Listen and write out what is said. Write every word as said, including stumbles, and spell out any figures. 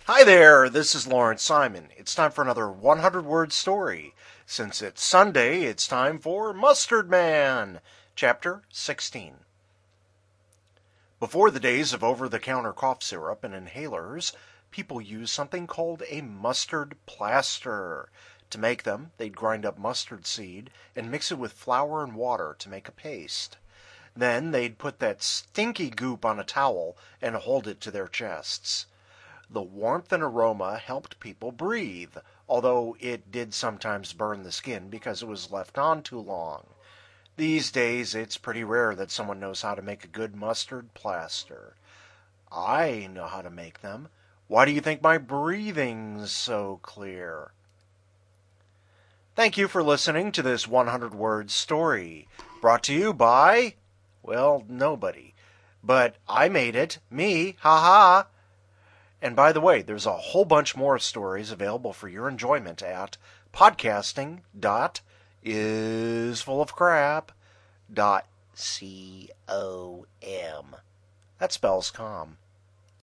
Hi there, this is Lawrence Simon. It's time for another one hundred word story. Since it's Sunday, it's time for Mustard Man, Chapter sixteen. Before the days of over-the-counter cough syrup and inhalers, people used something called a mustard plaster. To make them, they'd grind up mustard seed and mix it with flour and water to make a paste. Then they'd put that stinky goop on a towel and hold it to their chests. The warmth and aroma helped people breathe, although it did sometimes burn the skin because it was left on too long. These days, it's pretty rare that someone knows how to make a good mustard plaster. I know how to make them. Why do you think my breathing's so clear? Thank you for listening to this one hundred word story, brought to you by, well, nobody. But I made it, me, ha ha. And by the way, there's a whole bunch more stories available for your enjoyment at podcasting dot isfullofcrap dot com. That spells com.